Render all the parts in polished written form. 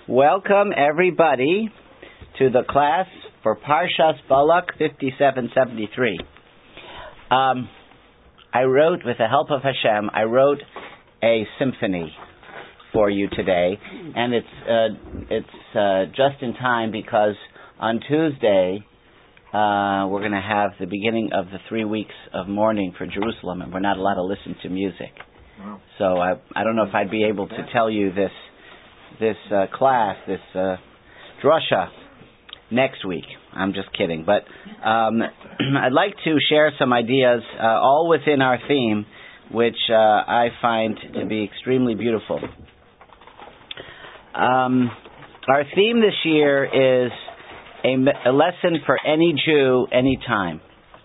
Welcome everybody to the class for Parshas Balak 5773. I wrote, with the help of Hashem, a symphony for you today, and it's just in time because on Tuesday we're going to have the beginning of the 3 weeks of mourning for Jerusalem, and we're not allowed to listen to music. Wow. So I don't know if I'd be able to tell you this class, this drasha, next week. I'm just kidding. But I'd like to share some ideas, all within our theme, which I find to be extremely beautiful. Our theme this year is a lesson for any Jew, anytime.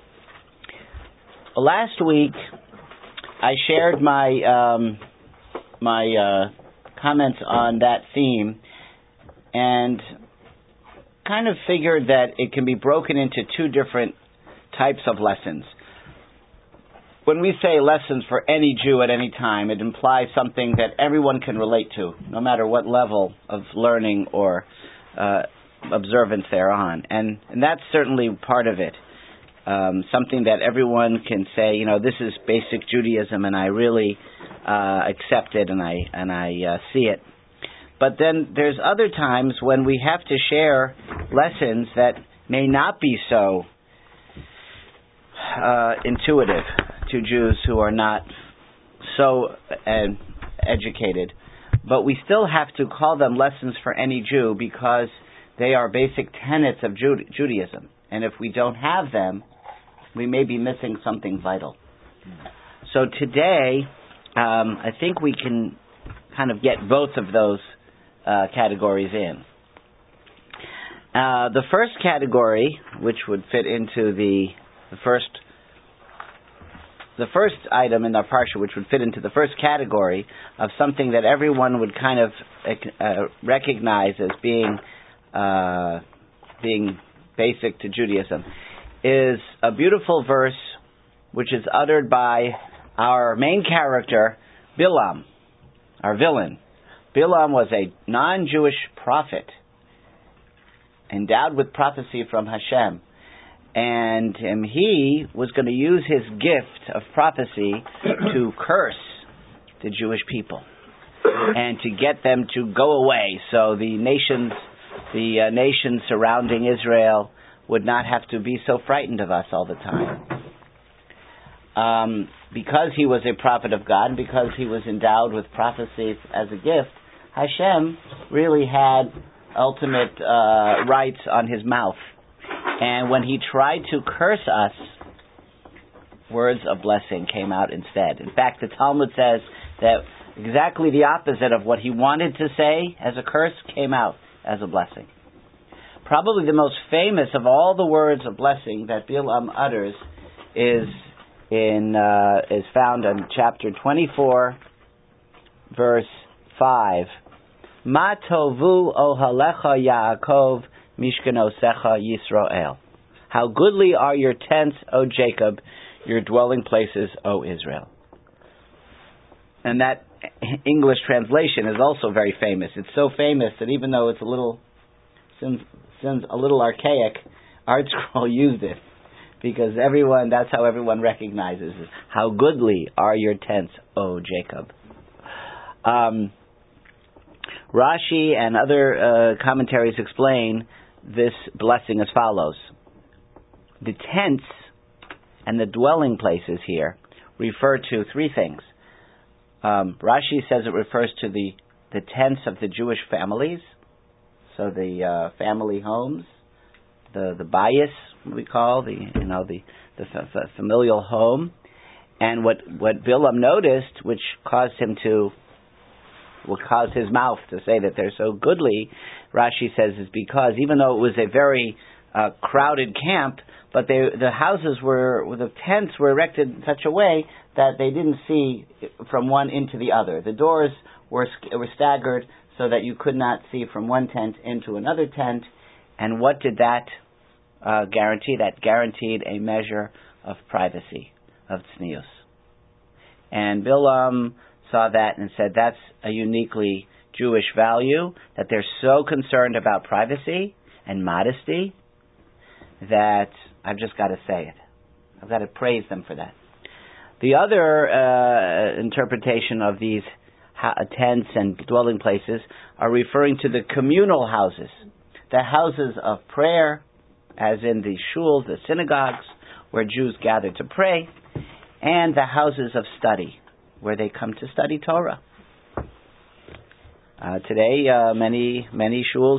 Last week, I shared my comments on that theme and kind of figured that it can be broken into two different types of lessons. When we say lessons for any Jew at any time, it implies something that everyone can relate to, no matter what level of learning or observance they're on. And that's certainly part of it. Something that everyone can say, this is basic Judaism, and I really accept it, and I see it. But then there's other times when we have to share lessons that may not be so intuitive to Jews who are not so educated. But we still have to call them lessons for any Jew because they are basic tenets of Judaism. And if we don't have them, we may be missing something vital. So today, I think we can kind of get both of those categories in. The first category, which would fit into the first item in our parsha, which would fit into the first category of something that everyone would kind of recognize as being basic to Judaism, is a beautiful verse which is uttered by our main character, Bilam, our villain. Bilam was a non-Jewish prophet, endowed with prophecy from Hashem. And he was going to use his gift of prophecy to curse the Jewish people and to get them to go away so the nations surrounding Israel would not have to be so frightened of us all the time. Because he was a prophet of God, and because he was endowed with prophecy as a gift, Hashem really had ultimate rights on his mouth. And when he tried to curse us, words of blessing came out instead. In fact, the Talmud says that exactly the opposite of what he wanted to say as a curse came out as a blessing. Probably the most famous of all the words of blessing that Bilam utters is found in chapter 24, verse 5. Ma tovu ohalecha Yaakov mishkanosecha Yisrael. How goodly are your tents, O Jacob, your dwelling places, O Israel. And that English translation is also very famous. It's so famous that even though it's seems a little archaic, ArtScroll used it because that's how everyone recognizes it. How goodly are your tents, O Jacob. Rashi and other commentaries explain this blessing as follows. The tents and the dwelling places here refer to three things. Rashi says it refers to the tents of the Jewish families, so the family homes, the bayis we call the familial home, and what Bilam noticed, which caused his mouth to say that they're so goodly, Rashi says is because even though it was a very crowded camp, but the tents were erected in such a way that they didn't see from one into the other. The doors were staggered so that you could not see from one tent into another tent. And what did that guarantee? That guaranteed a measure of privacy, of tznius. And Bilam saw that and said, that's a uniquely Jewish value, that they're so concerned about privacy and modesty that I've just got to say it. I've got to praise them for that. The other interpretation of these tents and dwelling places are referring to the communal houses, the houses of prayer, as in the shuls, the synagogues, where Jews gather to pray, and the houses of study, where they come to study Torah. Today, many shuls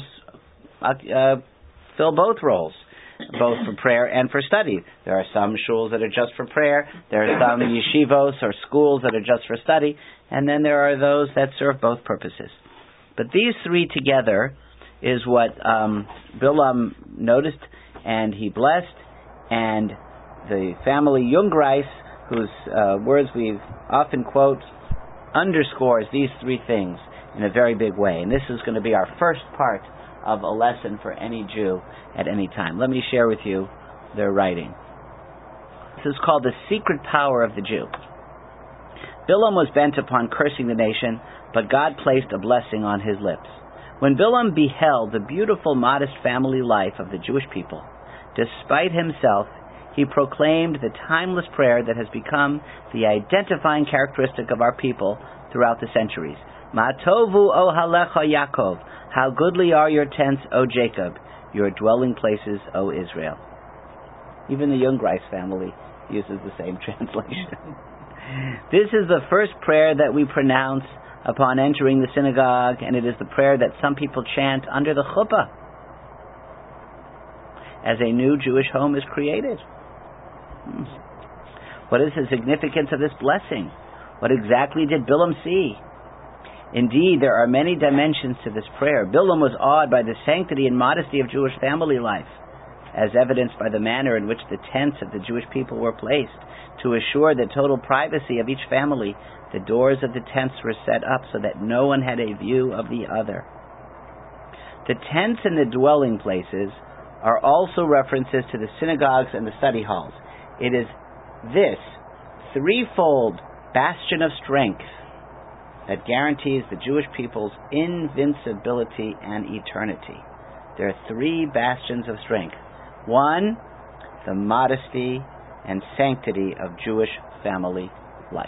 fill both roles, both for prayer and for study. There are some shuls that are just for prayer. There are some yeshivos or schools that are just for study. And then there are those that serve both purposes. But these three together is what Bilam noticed and he blessed. And the family Jungreis, whose words we often quote, underscores these three things in a very big way. And this is going to be our first part of a lesson for any Jew at any time. Let me share with you their writing. This is called The Secret Power of the Jew. Bilam was bent upon cursing the nation, but God placed a blessing on his lips. When Bilam beheld the beautiful, modest family life of the Jewish people, despite himself, he proclaimed the timeless prayer that has become the identifying characteristic of our people throughout the centuries. Ma tovu ohalecha Yaakov, how goodly are your tents, O Jacob, your dwelling places, O Israel. Even the Jungreis family uses the same translation. This is the first prayer that we pronounce upon entering the synagogue, and it is the prayer that some people chant under the chuppah as a new Jewish home is created. What is the significance of this blessing? What exactly did Bilam see? Indeed, there are many dimensions to this prayer. Bilam was awed by the sanctity and modesty of Jewish family life, as evidenced by the manner in which the tents of the Jewish people were placed. To assure the total privacy of each family, the doors of the tents were set up so that no one had a view of the other. The tents and the dwelling places are also references to the synagogues and the study halls. It is this threefold bastion of strength that guarantees the Jewish people's invincibility and eternity. There are three bastions of strength. One, the modesty and sanctity of Jewish family life.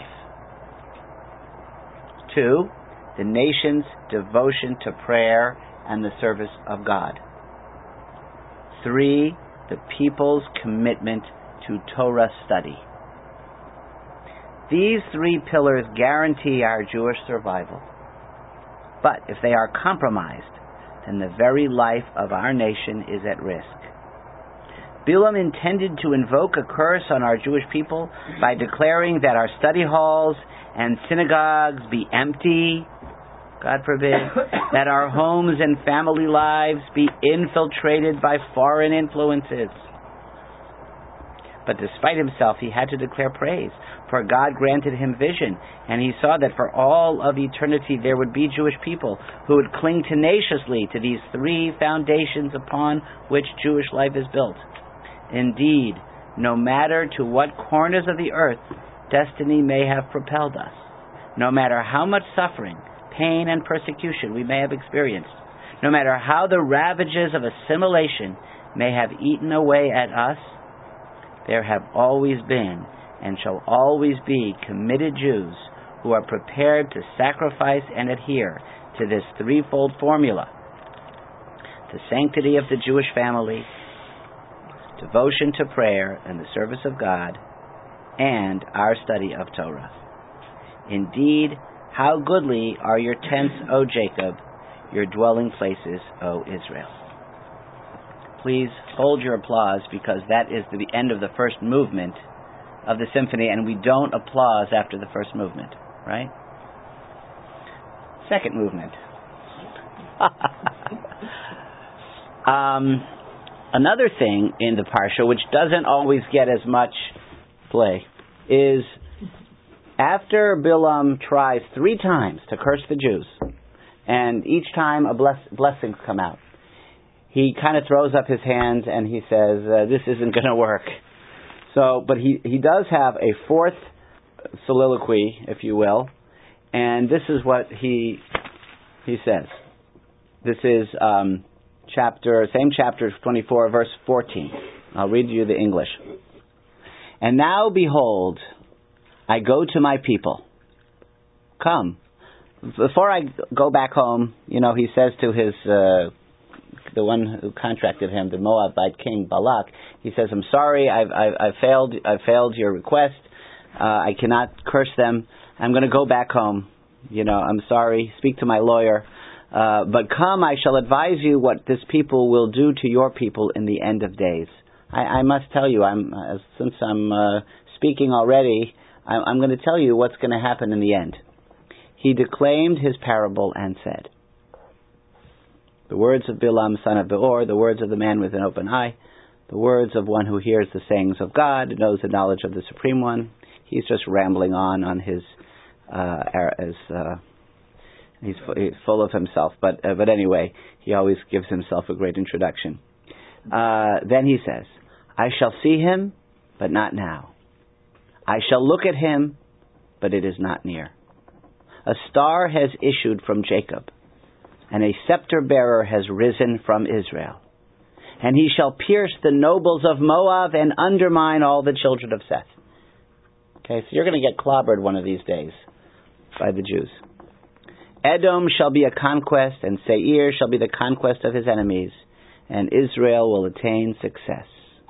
Two, the nation's devotion to prayer and the service of God. Three, the people's commitment to Torah study. These three pillars guarantee our Jewish survival. But if they are compromised, then the very life of our nation is at risk. Bilam intended to invoke a curse on our Jewish people by declaring that our study halls and synagogues be empty, God forbid, that our homes and family lives be infiltrated by foreign influences. But despite himself, he had to declare praise, for God granted him vision, and he saw that for all of eternity there would be Jewish people who would cling tenaciously to these three foundations upon which Jewish life is built. Indeed, no matter to what corners of the earth destiny may have propelled us, no matter how much suffering, pain, and persecution we may have experienced, no matter how the ravages of assimilation may have eaten away at us, there have always been and shall always be committed Jews who are prepared to sacrifice and adhere to this threefold formula: the sanctity of the Jewish family, devotion to prayer and the service of God, and our study of Torah. Indeed, how goodly are your tents, O Jacob, your dwelling places, O Israel. Please hold your applause, because that is the end of the first movement of the symphony, and we don't applause after the first movement, right? Second movement. Another thing in the Parsha, which doesn't always get as much play, is after Bilam tries 3 times to curse the Jews, and each time blessings come out, he kind of throws up his hands and he says, this isn't going to work. But he does have a fourth soliloquy, if you will, and this is what he he says, this is same chapter 24, verse 14. I'll read you the English. And now, behold, I go to my people. Come. Before I go back home, he says to his, the one who contracted him, the Moabite king Balak, he says, I'm sorry, I've failed your request. I cannot curse them. I'm going to go back home. I'm sorry. Speak to my lawyer. But come, I shall advise you what this people will do to your people in the end of days. I must tell you, since I'm speaking already, I'm going to tell you what's going to happen in the end. He declaimed his parable and said, the words of Bilam, son of Beor, the words of the man with an open eye, the words of one who hears the sayings of God, knows the knowledge of the Supreme One. He's just rambling on his, he's full of himself. But anyway, he always gives himself a great introduction. Then he says, I shall see him, but not now. I shall look at him, but it is not near. A star has issued from Jacob, and a scepter bearer has risen from Israel. And he shall pierce the nobles of Moab and undermine all the children of Seth. Okay, so you're going to get clobbered one of these days by the Jews. Edom shall be a conquest, and Seir shall be the conquest of his enemies, and Israel will attain success.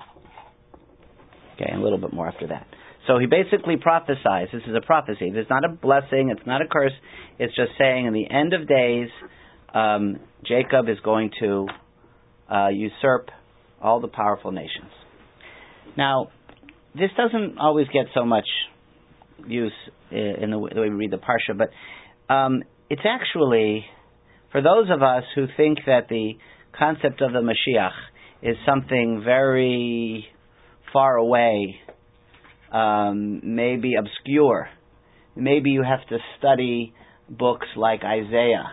Okay, and a little bit more after that. So he basically prophesies. This is a prophecy. It's not a blessing. It's not a curse. It's just saying in the end of days, Jacob is going to usurp all the powerful nations. Now, this doesn't always get so much use in the way we read the Parsha, but it's actually, for those of us who think that the concept of the Mashiach is something very far away, maybe obscure. Maybe you have to study books like Isaiah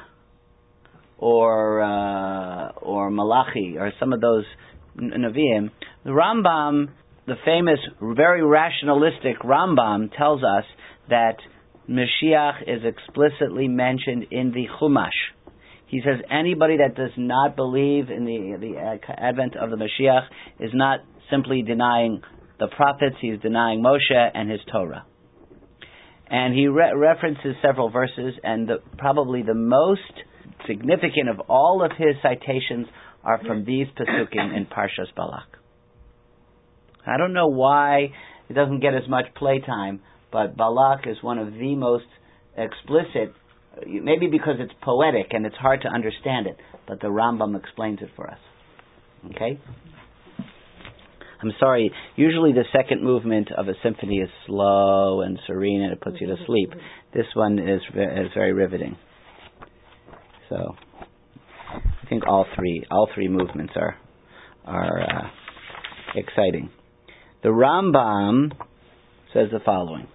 or Malachi or some of those Nevi'im. The Rambam, the famous, very rationalistic Rambam, tells us that Mashiach is explicitly mentioned in the Chumash. He says anybody that does not believe in the advent of the Mashiach is not simply denying the prophets, he's denying Moshe and his Torah. And he references several verses, and probably the most significant of all of his citations are from these Pesukim in Parshas Balak. I don't know why it doesn't get as much playtime, but Balak is one of the most explicit, maybe because it's poetic and it's hard to understand it, but the Rambam explains it for us. Okay? I'm sorry, usually the second movement of a symphony is slow and serene and it puts you to sleep. This one is very riveting. So, I think all three movements are exciting. The Rambam says the following.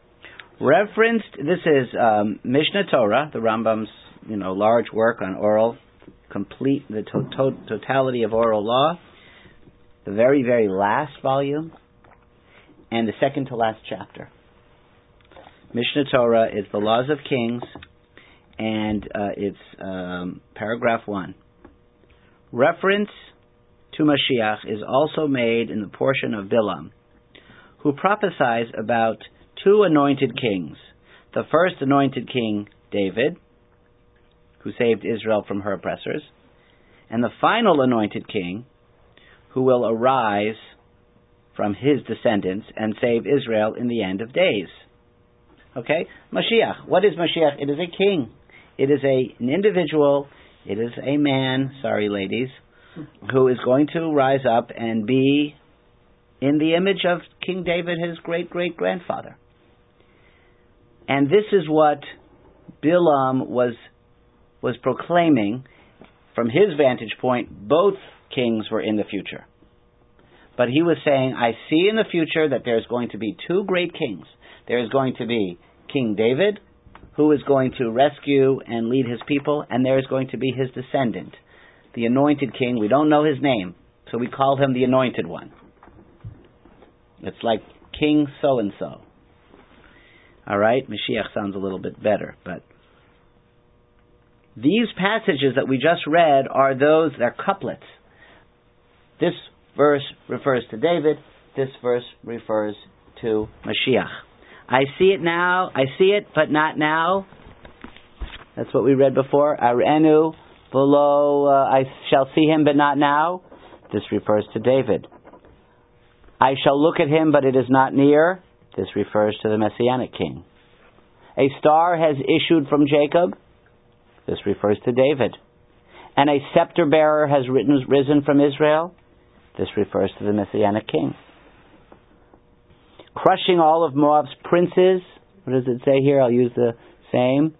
This is Mishnah Torah, the Rambam's large work on oral, the totality of oral law, the very, very last volume, and the second to last chapter. Mishnah Torah is the Laws of Kings, and it's paragraph 1. Reference to Mashiach is also made in the portion of Bilam, who prophesies about two anointed kings. The first anointed king, David, who saved Israel from her oppressors, and the final anointed king, who will arise from his descendants and save Israel in the end of days. Okay? Mashiach. What is Mashiach? It is a king. It is an individual. It is a man, sorry ladies, who is going to rise up and be in the image of King David, his great-great-grandfather. And this is what Bilam was proclaiming. From his vantage point, both kings were in the future. But he was saying, I see in the future that there's going to be two great kings. There's going to be King David, who is going to rescue and lead his people, and there is going to be his descendant, the anointed king. We don't know his name, so we call him the anointed one. It's like King so-and-so. All right? Mashiach sounds a little bit better, but These passages that we just read are those, they're couplets. This verse refers to David. This verse refers to Mashiach. I see it now. I see it, but not now. That's what we read before. Arenu, below, I shall see him, but not now. This refers to David. I shall look at him, but it is not near. This refers to the Messianic king. A star has issued from Jacob. This refers to David. And a scepter bearer has risen from Israel. This refers to the Messianic king. Crushing all of Moab's princes. What does it say here? I'll use the same.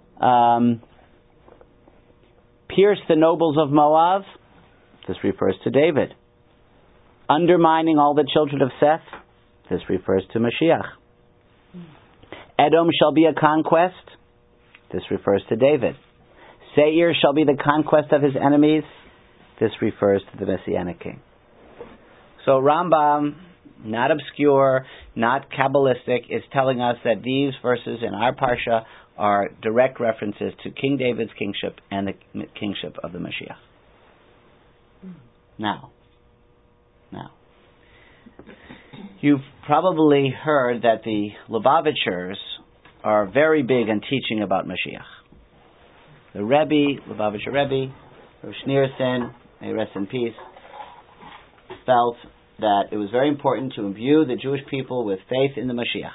Pierce the nobles of Moab. This refers to David. Undermining all the children of Seth. This refers to Mashiach. Edom shall be a conquest. This refers to David. Seir shall be the conquest of his enemies. This refers to the Messianic king. So Rambam, not obscure, not Kabbalistic, is telling us that these verses in our Parsha are direct references to King David's kingship and the kingship of the Mashiach. Now, you've probably heard that the Lubavitchers are very big on teaching about Mashiach. The Rebbe, Lubavitcher Rebbe, Rav Schneerson, may he rest in peace, felt that it was very important to imbue the Jewish people with faith in the Mashiach.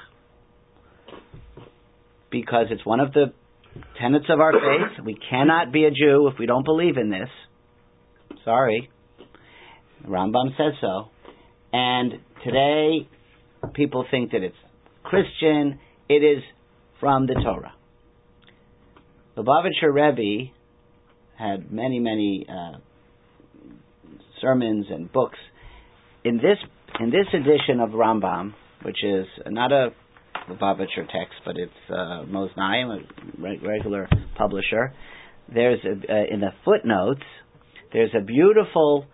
Because it's one of the tenets of our faith. We cannot be a Jew if we don't believe in this. Sorry. Rambam says so. And today, people think that it's Christian. It is from the Torah. The Lubavitcher Rebbe had many sermons and books. In this edition of Rambam, which is not a Lubavitcher text, but it's Moznaim, a regular publisher, there's in the footnotes there's a beautiful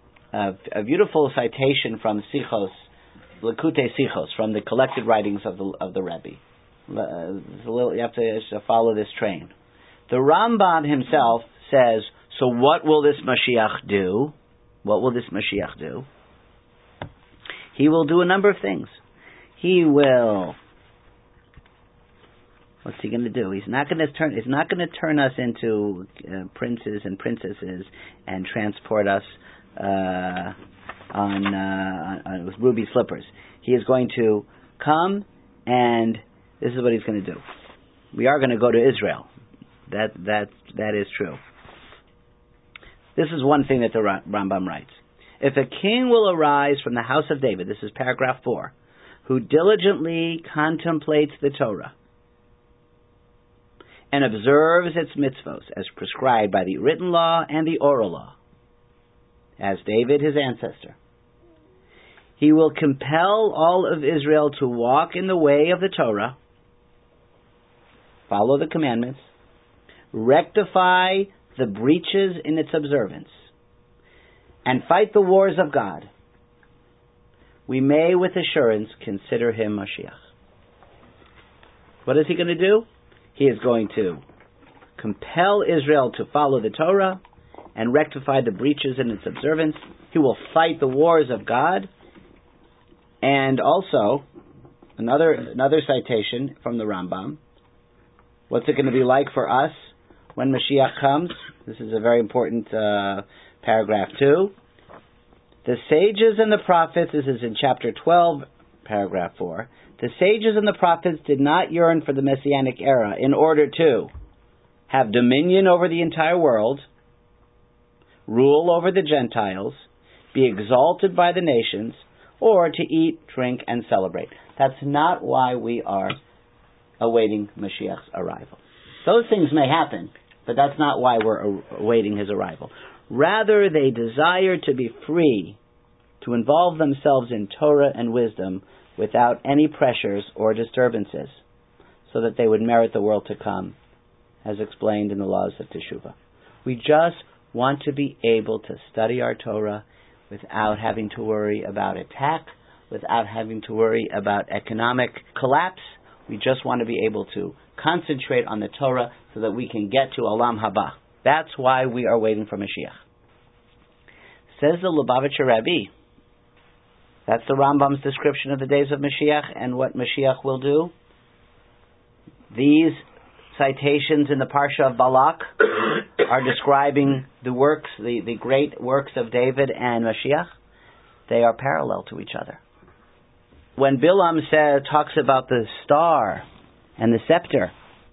citation from Sichos, Likutei Sichos, from the collected writings of the Rebbe. You have to follow this train. The Rambam himself says, so what will this Mashiach do? What will this Mashiach do? He will do a number of things. He will... What's he going to do? He's not going to turn us into princes and princesses and transport us on with ruby slippers. He is going to come, and this is what he's going to do. We are going to go to Israel. That is true. This is one thing that the Rambam writes. If a king will arise from the house of David, this is paragraph 4, who diligently contemplates the Torah and observes its mitzvos as prescribed by the written law and the oral law, as David his ancestor, he will compel all of Israel to walk in the way of the Torah, follow the commandments, rectify the breaches in its observance, and fight the wars of God. We may with assurance consider him Mashiach. What is he going to do? He is going to compel Israel to follow the Torah and rectify the breaches in its observance. He will fight the wars of God. And also, another citation from the Rambam. What's it going to be like for us when Mashiach comes? This is a very important paragraph 2. The sages and the prophets, this is in chapter 12, paragraph 4. The sages and the prophets did not yearn for the Messianic era in order to have dominion over the entire world, rule over the Gentiles, be exalted by the nations, or to eat, drink, and celebrate. That's not why we are awaiting Mashiach's arrival. Those things may happen, but that's not why we're awaiting his arrival. Rather, they desire to be free to involve themselves in Torah and wisdom without any pressures or disturbances, so that they would merit the world to come, as explained in the laws of Teshuvah. We just want to be able to study our Torah without having to worry about attack, without having to worry about economic collapse. We just want to be able to concentrate on the Torah so that we can get to Olam Haba. That's why we are waiting for Mashiach. Says the Lubavitcher Rebbe, that's the Rambam's description of the days of Mashiach and what Mashiach will do. These citations in the Parsha of Balak are describing the works, the great works of David and Mashiach. They are parallel to each other. When Bilam talks about the star and the scepter,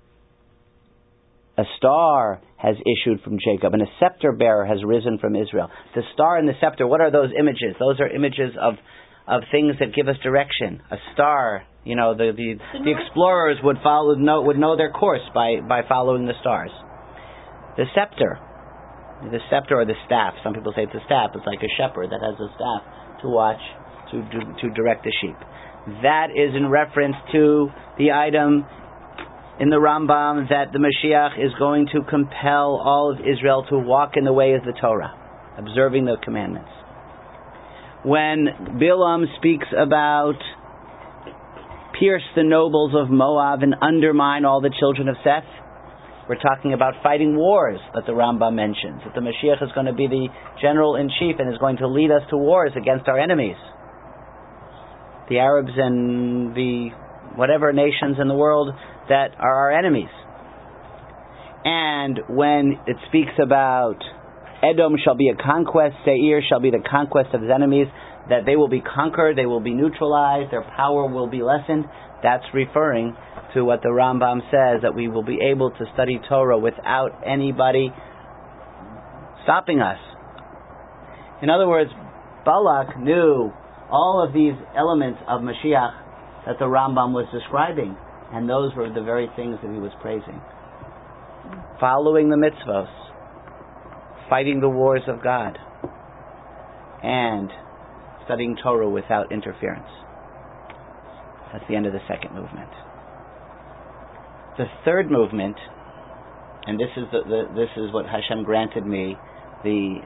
a star has issued from Jacob and a scepter bearer has risen from Israel. The star and the scepter, what are those images? Those are images of things that give us direction. A star, the explorers would know their course by following the stars. The scepter or the staff. Some people say it's a staff. It's like a shepherd that has a staff to watch, to direct the sheep. That is in reference to the item in the Rambam that the Mashiach is going to compel all of Israel to walk in the way of the Torah, observing the commandments. When Bilam speaks about pierce the nobles of Moab and undermine all the children of Seth, we're talking about fighting wars that the Rambam mentions, that the Mashiach is going to be the general-in-chief and is going to lead us to wars against our enemies, the Arabs and the whatever nations in the world that are our enemies. And when it speaks about Edom shall be a conquest, Seir shall be the conquest of his enemies, that they will be conquered, they will be neutralized, their power will be lessened, that's referring to what the Rambam says, that we will be able to study Torah without anybody stopping us. In other words, Balak knew all of these elements of Mashiach that the Rambam was describing, and those were the very things that he was praising. Following the mitzvos, fighting the wars of God, and studying Torah without interference. That's the end of the second movement. The third movement, and this is this is what Hashem granted me, the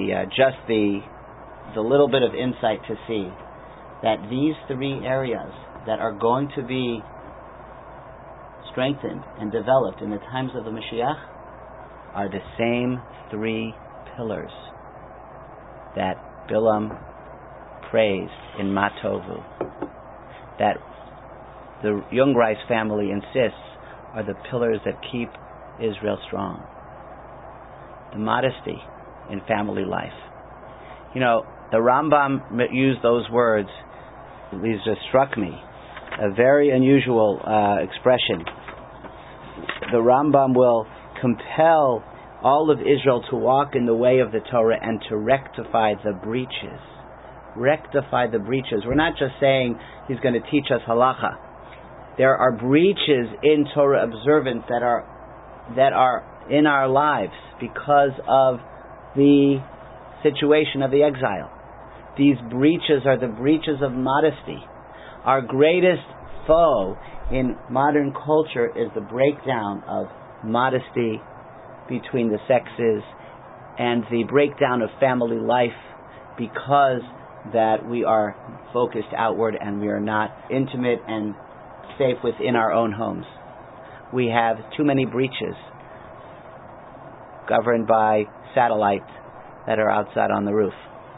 little bit of insight to see that these three areas that are going to be strengthened and developed in the times of the Mashiach are the same three pillars that Bilam praised in Matovu, that the Jungreis family insists are the pillars that keep Israel strong. The modesty in family life. The Rambam used those words. These just struck me. A very unusual expression. The Rambam will compel all of Israel to walk in the way of the Torah and to rectify the breaches. Rectify the breaches. We're not just saying he's going to teach us halacha. There are breaches in Torah observance that are in our lives because of the situation of the exile. These breaches are the breaches of modesty. Our greatest foe in modern culture is the breakdown of modesty between the sexes and the breakdown of family life because that we are focused outward and we are not intimate and safe within our own homes. We have too many breaches governed by satellites that are outside on the roof.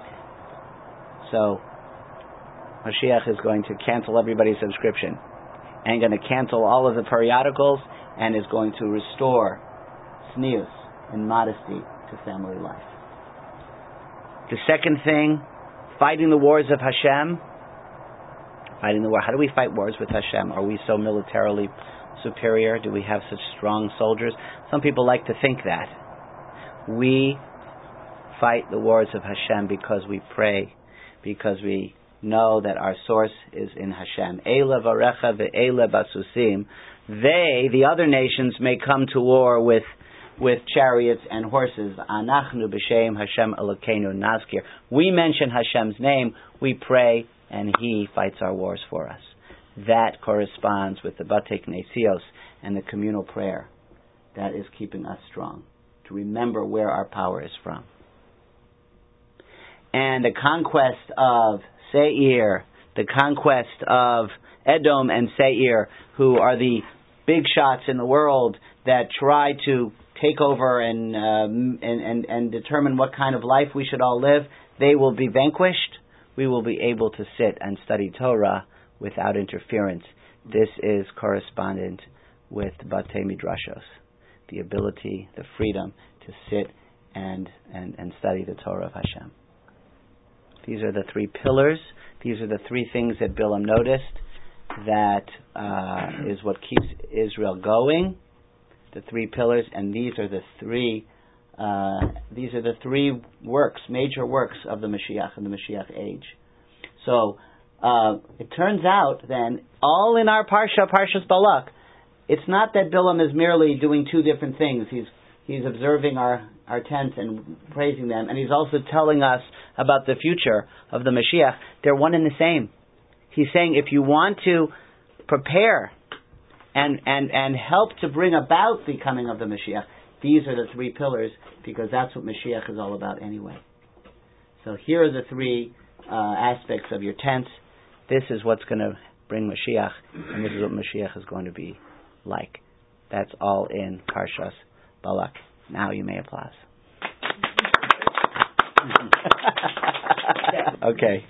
So Mashiach is going to cancel everybody's subscription and going to cancel all of the periodicals and is going to restore tznius and modesty to family life. The second thing, fighting the wars of Hashem. Fighting the war. How do we fight wars with Hashem? Are we so militarily superior? Do we have such strong soldiers? Some people like to think that. We fight the wars of Hashem because we pray, because we know that our source is in Hashem. Eila varecha ve'eila basusim. They, the other nations, may come to war with chariots and horses. Anachnu b'shem Hashem Elokeinu nazkir. We mention Hashem's name, we pray, and He fights our wars for us. That corresponds with the Batei Knesios and the communal prayer. That is keeping us strong, to remember where our power is from. And the conquest of Seir, the conquest of Edom and Seir, who are the big shots in the world that try to take over and determine what kind of life we should all live, they will be vanquished. We will be able to sit and study Torah without interference. This is correspondent with Batei Midrashos, the ability, the freedom to sit and study the Torah of Hashem. These are the three pillars. These are the three things that Bilam noticed that is what keeps Israel going. The three pillars, and these are the three works, major works of the Mashiach and the Mashiach age. So it turns out then, all in our Parshas Balak, it's not that Bilam is merely doing two different things. He's observing our tents and praising them, and he's also telling us about the future of the Mashiach. They're one and the same. He's saying if you want to prepare and help to bring about the coming of the Mashiach, these are the three pillars, because that's what Mashiach is all about anyway. So here are the three aspects of your tents. This is what's going to bring Mashiach, and this is what Mashiach is going to be like. That's all in Parshas Balak. Now you may applause. Okay.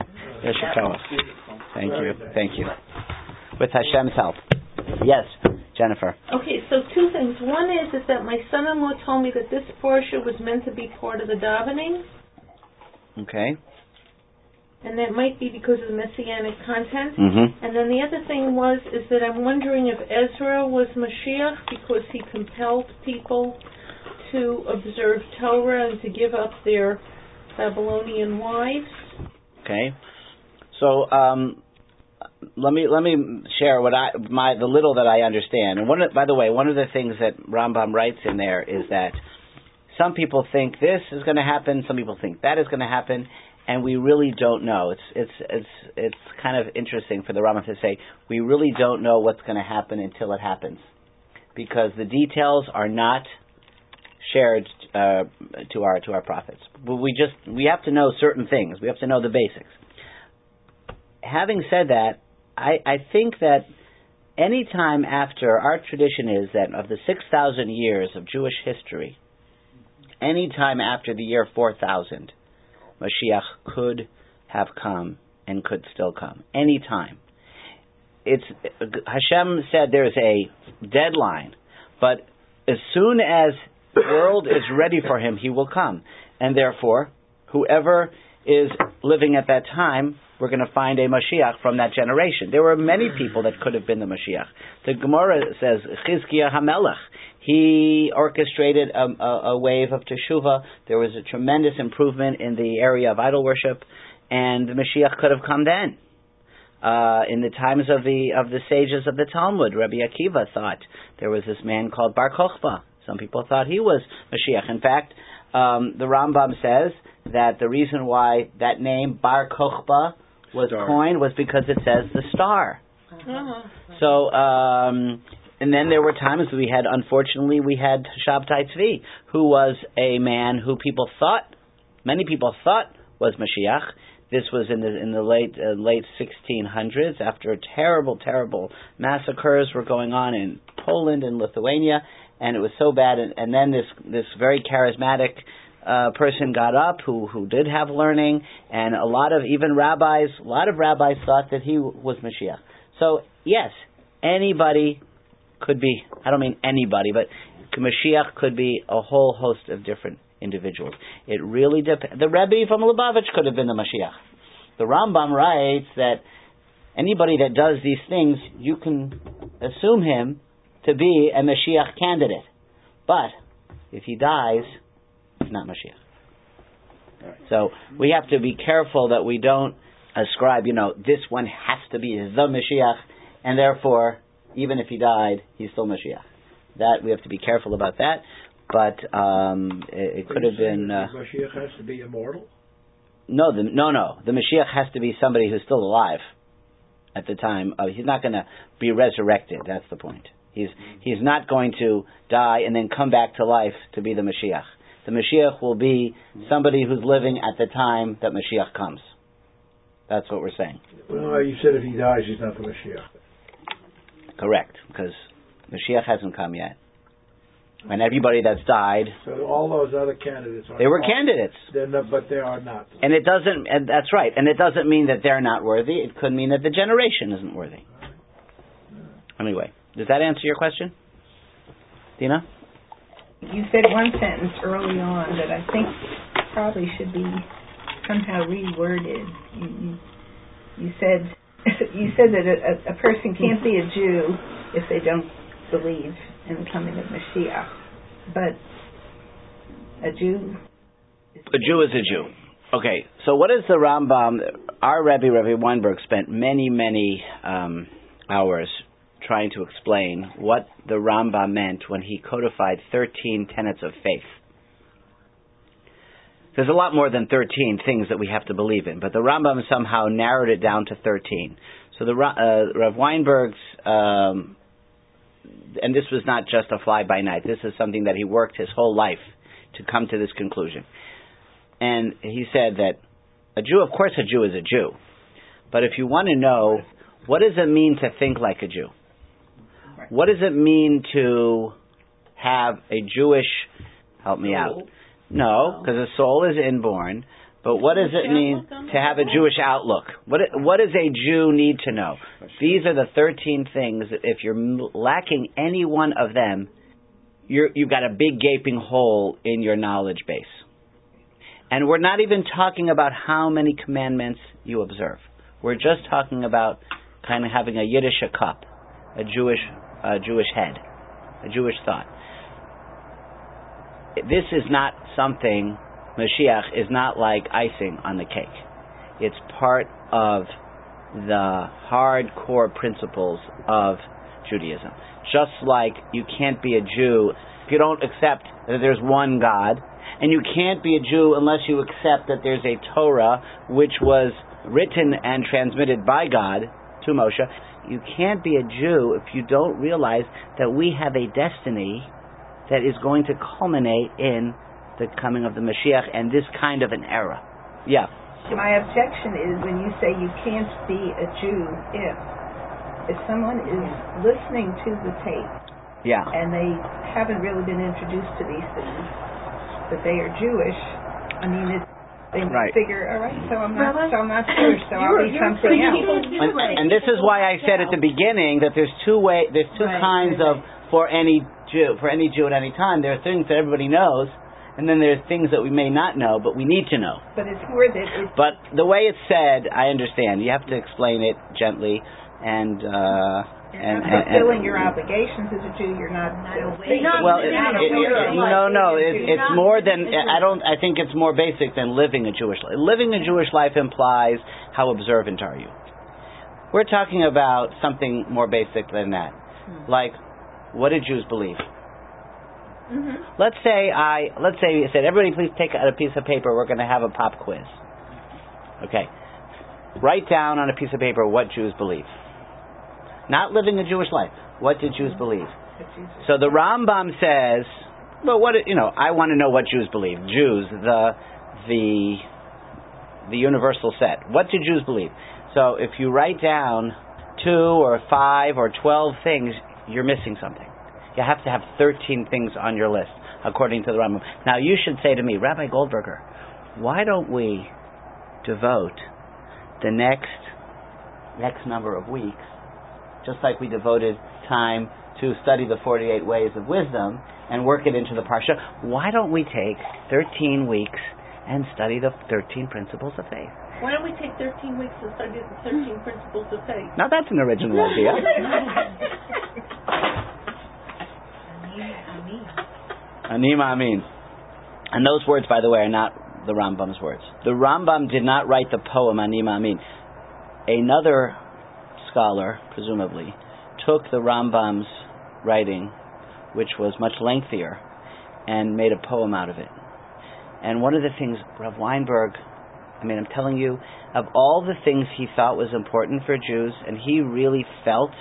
Thank you. With Hashem's help. Yes, Jennifer. Okay, so two things. One is that my son-in-law told me that this Parsha was meant to be part of the davening. Okay. And that might be because of the messianic content. Mm-hmm. And then the other thing is that I'm wondering if Ezra was Mashiach because he compelled people to observe Torah and to give up their Babylonian wives. Okay. So let me share the little that I understand. And by the way, one of the things that Rambam writes in there is that some people think this is going to happen, some people think that is going to happen, and we really don't know. It's kind of interesting for the Rambam to say we really don't know what's going to happen until it happens, because the details are not shared to our prophets. But we have to know certain things. We have to know the basics. Having said that, I think that any time after, our tradition is that of the 6,000 years of Jewish history, any time after the year 4000, Mashiach could have come and could still come. Any time. Hashem said there's a deadline, but as soon as the world is ready for him, he will come. And therefore, whoever is living at that time, we're going to find a Mashiach from that generation. There were many people that could have been the Mashiach. The Gemara says, Chizkiah HaMelech, he orchestrated a wave of Teshuvah. There was a tremendous improvement in the area of idol worship, and the Mashiach could have come then. In the times of the sages of the Talmud, Rabbi Akiva thought there was this man called Bar Kochba. Some people thought he was Mashiach. In fact, the Rambam says that the reason why that name Bar Kochba was coined was because it says the star. Uh-huh. So, and then there were times unfortunately we had Shabtai Tzvi, who was a man who many people thought was Mashiach. This was in the late 1600s, after terrible massacres were going on in Poland and Lithuania, and it was so bad. And then this very charismatic person got up who did have learning, and a lot of rabbis thought that he was Mashiach. So yes, anybody could be. I don't mean anybody, but Mashiach could be a whole host of different individuals. It really depends. The Rebbe from Lubavitch could have been the Mashiach. The Rambam writes that anybody that does these things, you can assume him to be a Mashiach candidate. But if he dies, he's not Mashiach. Right. So we have to be careful that we don't ascribe, this one has to be the Mashiach, and therefore, even if he died, he's still Mashiach. That we have to be careful about that. But it could have been. The Mashiach has to be immortal? No. The Mashiach has to be somebody who's still alive at the time. He's not going to be resurrected. That's the point. He's not going to die and then come back to life to be the Mashiach. The Mashiach will be somebody who's living at the time that Mashiach comes. That's what we're saying. Well, you said if he dies, he's not the Mashiach. Correct, because Mashiach hasn't come yet. And everybody that's died, So all those other candidates are they were candidates. They're not, but they are not. And it doesn't, and that's right, and it doesn't mean that they're not worthy. It could mean that the generation isn't worthy. Anyway, does that answer your question, Dina? You said one sentence early on that I think probably should be somehow reworded. You said that a person can't be a Jew if they don't believe in the coming of Mashiach, but a Jew is a Jew. Okay, so what is the Rambam? Our Rebbe Weinberg, spent many hours trying to explain what the Rambam meant when he codified 13 tenets of faith. There's a lot more than 13 things that we have to believe in, but the Rambam somehow narrowed it down to 13. So the Rav Weinberg's, and this was not just a fly-by-night, this is something that he worked his whole life to come to this conclusion. And he said that a Jew, of course a Jew is a Jew, but if you want to know, what does it mean to think like a Jew? What does it mean to have a Jewish, help me out, no, because a soul is inborn, but what does it mean to have a Jewish outlook? What does a Jew need to know? These are the 13 things that if you're lacking any one of them, you've got a big gaping hole in your knowledge base. And we're not even talking about how many commandments you observe. We're just talking about kind of having a Yiddish cup, a Jewish head, a Jewish thought. This is not something, Mashiach is not like icing on the cake. It's part of the hardcore principles of Judaism. Just like you can't be a Jew if you don't accept that there's one God, and you can't be a Jew unless you accept that there's a Torah which was written and transmitted by God to Moshe. You can't be a Jew if you don't realize that we have a destiny that is going to culminate in the coming of the Mashiach and this kind of an era. Yeah. My objection is when you say you can't be a Jew if someone is listening to the tape, yeah, and they haven't really been introduced to these things, but they are Jewish, I mean, they might figure, all right, so I'm not Jewish, so I'll be something else. And this is why I said at the beginning that there's two kinds of for any Jew at any time. There are things that everybody knows, and then there's things that we may not know, but we need to know. But it's more that but the way it's said, I understand. You have to explain it gently and fulfilling your obligations as a Jew. You're not. It's more than. I think it's more basic than living a Jewish life. Living a Jewish life implies how observant are you. We're talking about something more basic than that, like what do Jews believe? Mm-hmm. Let's say you said, everybody please take out a piece of paper. We're going to have a pop quiz. Okay, write down on a piece of paper what Jews believe. Not living a Jewish life. What did Jews believe? So the Rambam says, well, I want to know what Jews believe. Jews, the universal set. What do Jews believe? So if you write down 2 or 5 or 12 things, you're missing something. You have to have 13 things on your list, according to the Rambam. Now you should say to me, Rabbi Goldberger, why don't we devote the next number of weeks, just like we devoted time to study the 48 ways of wisdom and work it into the Parsha, why don't we take 13 weeks and study the 13 principles of faith? Why don't we take 13 weeks to study the 13 principles of faith? Now that's an original idea. Anim Amin. And those words, by the way, are not the Rambam's words. The Rambam did not write the poem Anim Amin. Another scholar, presumably, took the Rambam's writing, which was much lengthier, and made a poem out of it. And one of the things Rav Weinberg, I'm telling you, of all the things he thought was important for Jews, and he really felt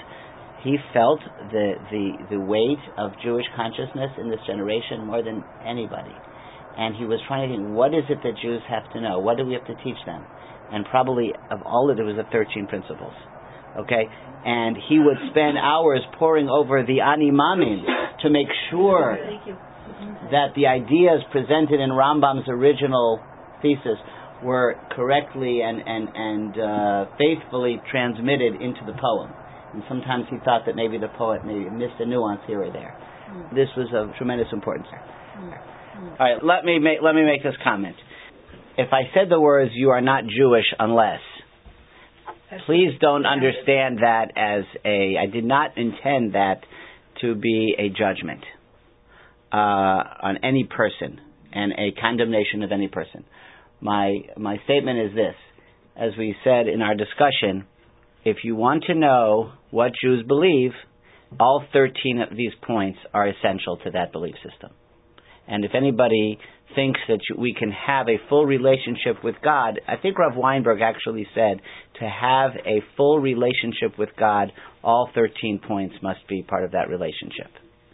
the weight of Jewish consciousness in this generation more than anybody. And he was trying to think, what is it that Jews have to know? What do we have to teach them? And probably of all of it was the 13 principles. Okay? And he would spend hours poring over the Ani Maamin to make sure that the ideas presented in Rambam's original thesis were correctly and faithfully transmitted into the poem. And sometimes he thought that maybe the poet maybe missed a nuance here or there. This was of tremendous importance. All right, let me make this comment. If I said the words "you are not Jewish unless," please don't understand that as I did not intend that to be a judgment on any person and a condemnation of any person. My statement is this: as we said in our discussion, if you want to know what Jews believe, all 13 of these points are essential to that belief system. And if anybody thinks that we can have a full relationship with God, I think Rav Weinberg actually said to have a full relationship with God, all 13 points must be part of that relationship.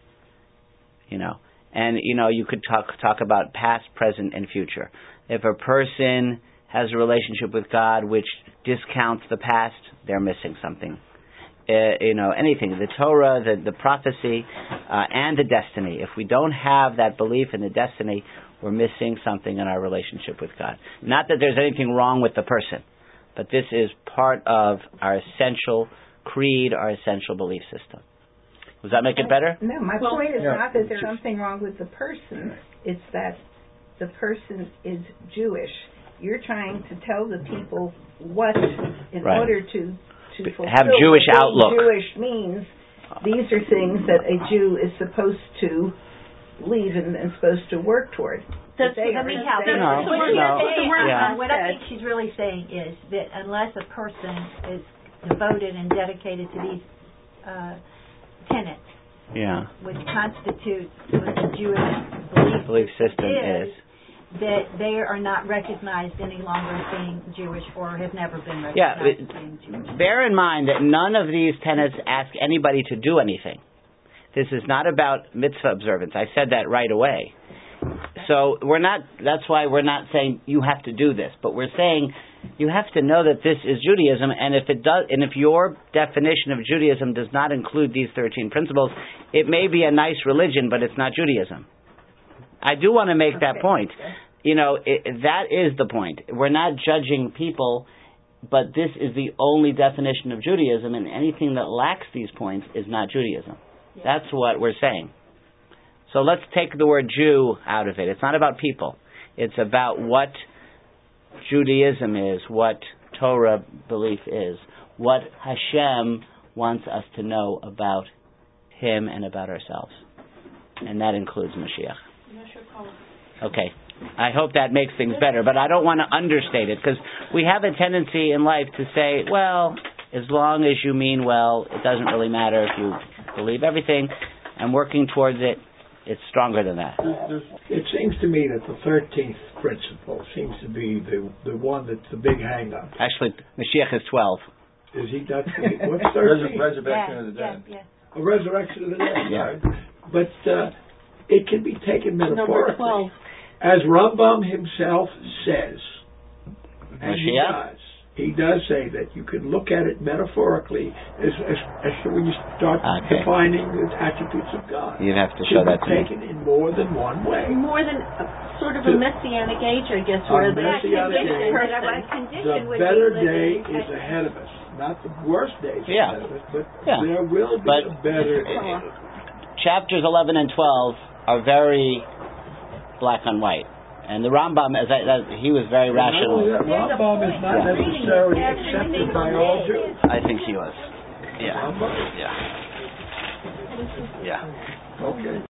And you could talk about past, present, and future. If a person has a relationship with God which discounts the past, they're missing something. Anything, the Torah, the prophecy, and the destiny. If we don't have that belief in the destiny, we're missing something in our relationship with God. Not that there's anything wrong with the person, but this is part of our essential creed, our essential belief system. Does that make it better? No, my point is not that there's something wrong with the person. It's that the person is Jewish. You're trying to tell the people what, in order to fulfill have Jewish what outlook. Jewish means, these are things that a Jew is supposed to believe and supposed to work toward. Let me help. What I think she's really saying is that unless a person is devoted and dedicated to these tenets, which constitute what the Jewish belief system is, that they are not recognized any longer as being Jewish or have never been recognized as being Jewish. Bear in mind that none of these tenets ask anybody to do anything. This is not about mitzvah observance. I said that right away. So that's why we're not saying you have to do this, but we're saying you have to know that this is Judaism, and if it does, and if your definition of Judaism does not include these 13 principles, it may be a nice religion, but it's not Judaism. I do want to make that point. That is the point. We're not judging people, but this is the only definition of Judaism, and anything that lacks these points is not Judaism. That's what we're saying. So let's take the word Jew out of it. It's not about people. It's about what Judaism is, what Torah belief is, what Hashem wants us to know about Him and about ourselves. And that includes Mashiach. Okay. I hope that makes things better, but I don't want to understate it, because we have a tendency in life to say, well, as long as you mean well, it doesn't really matter if you believe everything. I'm working towards it. It's stronger than that. It seems to me that the 13th principle seems to be the one that's the big hang-up. Actually, Mashiach is 12. Is he not? What's 13? Resurrection of the dead. A resurrection of the dead. Yeah. Right? But it can be taken metaphorically. Number 12. As Rambam himself says, and he does say that you can look at it metaphorically as when you start defining the attributes of God. You'd have to show that to me. Taken in more than one way. More than sort of a messianic age, I guess, where the better day is ahead of us. Not the worst days ahead of us, but there will be a better day. Chapters 11 and 12 are very black and white. And the Rambam, he was very rational. Rambam is not necessarily accepted by all Jews. I think he was. Yeah. Rambam? Yeah. Okay.